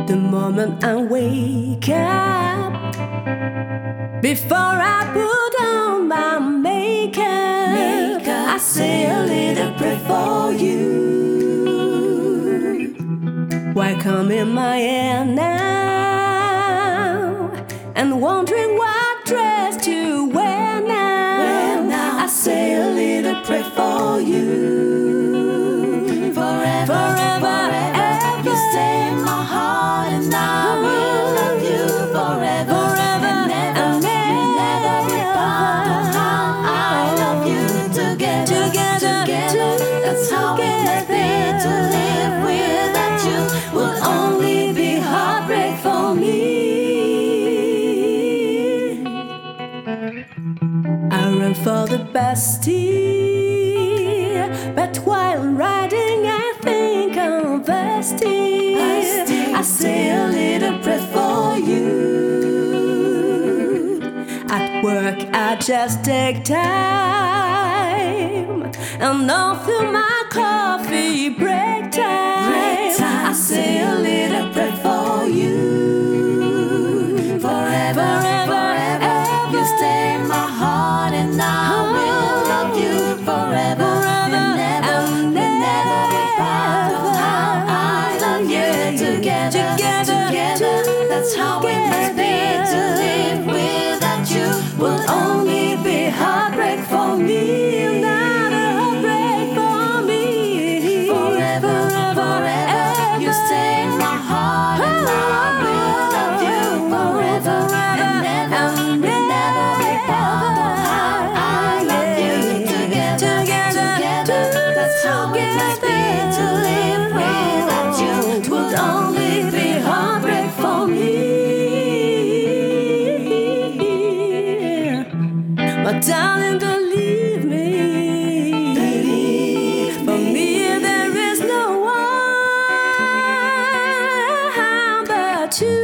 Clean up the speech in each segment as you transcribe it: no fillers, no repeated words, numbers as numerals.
The moment I wake up, before I put on my makeup, I say a little prayer for you. Why come in my hair now and wondering what dress to wear now? I say a little prayer for you. Forever, you stay in my heart, and I will love you forever, and never be apart. How I love you together. That's how it must be to live without you. Would only be heartbreak for me. I run for the Bastille, but while riding I think I'm thirsty. I say a little prayer for you. At work I just take time, and all through my coffee break time, I say a little prayer for you. Forever, you stay in my heart, and I will love you forever, and never be part of how I love you together. That's how it must be to live without you. Will only be heartbreak for me. Not a heartbreak for me. Forever, you stay in my heart, and I will love you forever, and never be part of how I love you together. That's how it must be to live without you. Would only be heartbreak for me. My darling, don't leave me. For me there is no one but you.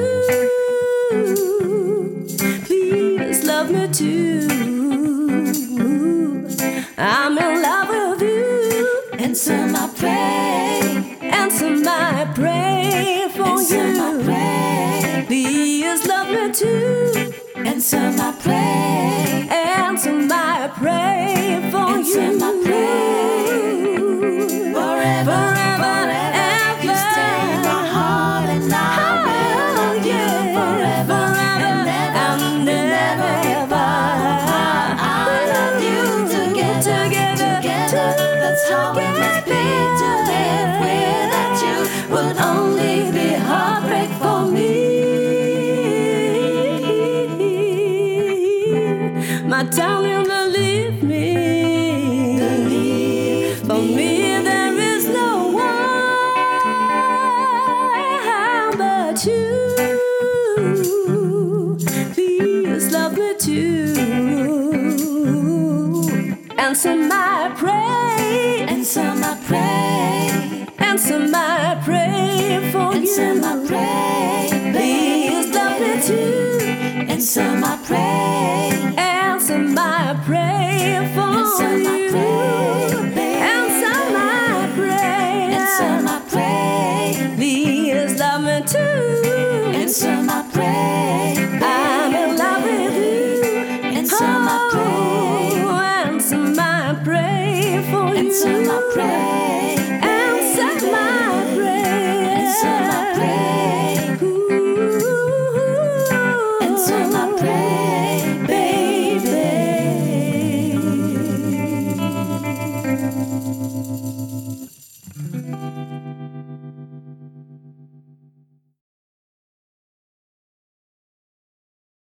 Please love me too. I'm in love with you. Answer my prayer. Answer my prayer for you. Please love me too. Answer my prayer. Answer my prayer for you. Forever, you stay in my heart, and I will love you forever, and never ever. I love you together. That's how it must be to live without you. Would only be heartbreak for me. My darling, believe me. For me there is no one but you. Please love me too. Answer my prayer. Answer my prayer. Answer my prayer for you. Answer my prayer. Please love me too. Answer my prayer. Answer my prayer for you. Answer my prayer. Answer my prayer. Please love me too. Answer my prayer. I'm in love with you. Answer my prayer. Answer my prayer for you. Answer my prayer. Answer my prayer. Answer my prayer. Answer my prayer, baby.